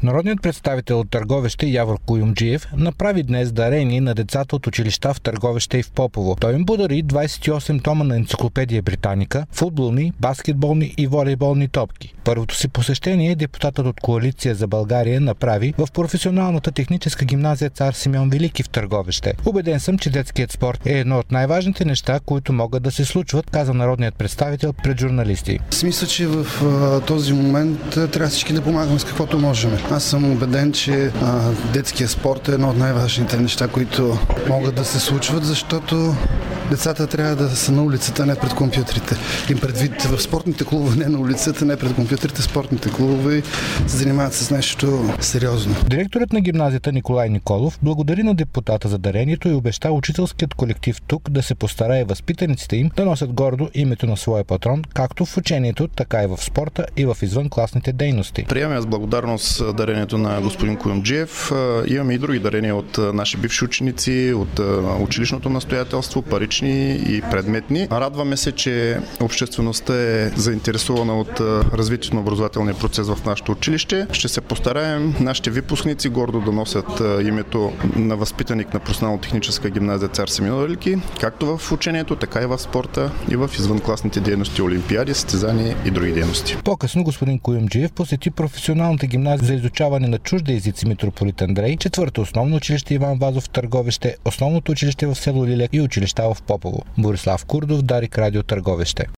Народният представител от Търговище Явор Куюмджиев направи днес дарение на децата от училища в Търговище и в Попово. Той им подари 28 тома на енциклопедия Британика, футболни, баскетболни и волейболни топки. Първото си посещение депутатът от Коалиция за България направи в професионалната техническа гимназия Цар Симеон Велики в Търговище. Убеден съм, че детският спорт е едно от най-важните неща, които могат да се случват, каза народният представител пред журналисти. Мисля, че в този момент трябва всички да помагаме с каквото можем. Аз съм убеден, че детският спорт е едно от най-важните неща, които могат да се случват, защото децата трябва да са на улицата, не пред компютрите. Им предвид в спортните клубове, не на улицата, не пред компютрите, спортните клубове се занимават с нещо сериозно. Директорът на гимназията Николай Николов благодари на депутата за дарението и обеща учителският колектив тук да се постарае възпитаниците им да носят гордо името на своя патрон, както в учението, така и в спорта и в извънкласните дейности. Приемаме с благодарност дарението на господин Куюмджиев. Имаме и други дарения от наши бивши ученици, от училищното настоятелство, парични и предметни. Радваме се, че обществеността е заинтересована от развитието на образователния процес в нашето училище. Ще се постараем нашите випускници гордо да носят името на възпитаник на професионално-техническа гимназия Цар Симеон Велики, както в учението, така и в спорта и в извънкласните дейности, олимпиади, състезания и други дейности. По-късно господин Куюмджиев посети професионалната гимназия за изучаване на чужди езици Митрополит Андрей, четвърто основно училище Иван Вазов в Търговище, основното училище в село Лилек и училища в Попово. Борислав Курдов, Дарик, Радио Търговище.